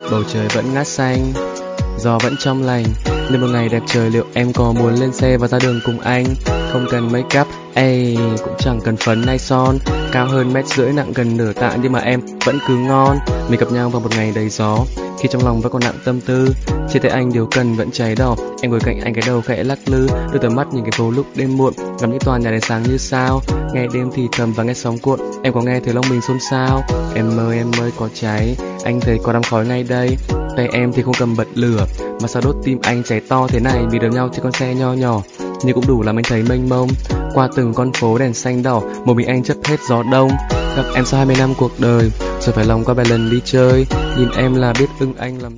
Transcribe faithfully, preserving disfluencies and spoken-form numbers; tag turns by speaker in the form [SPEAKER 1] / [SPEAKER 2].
[SPEAKER 1] Bầu trời vẫn ngát xanh, gió vẫn trong lành. Nên một ngày đẹp trời liệu em có muốn lên xe và ra đường cùng anh? Không cần make up, ey, cũng chẳng cần phấn hay son. Cao hơn mét rưỡi nặng gần nửa tạ nhưng mà em vẫn cứ ngon. Mình gặp nhau vào một ngày đầy gió, khi trong lòng vẫn còn nặng tâm tư. Trên tay anh điều cần vẫn cháy đỏ, em ngồi cạnh anh cái đầu khẽ lắc lư. Đưa tầm mắt nhìn cái phố lúc đêm muộn, ngắm những tòa nhà đèn sáng như sao. Nghe đêm thì thầm và nghe sóng cuộn, em có nghe thấy lòng mình xôn xao. Em ơi em ơi có cháy, anh thấy có đám khói ngay đây. Tay em thì không cầm bật lửa, mà sao đốt tim anh cháy to thế này. Vì đợi nhau trên con xe nho nhỏ, nhưng cũng đủ làm anh thấy mênh mông. Qua từng con phố đèn xanh đỏ, một mình anh chấp hết gió đông. Gặp em sau hai mươi năm cuộc đời, rồi phải lòng qua vài lần đi chơi. Nhìn em là biết ưng anh lắm.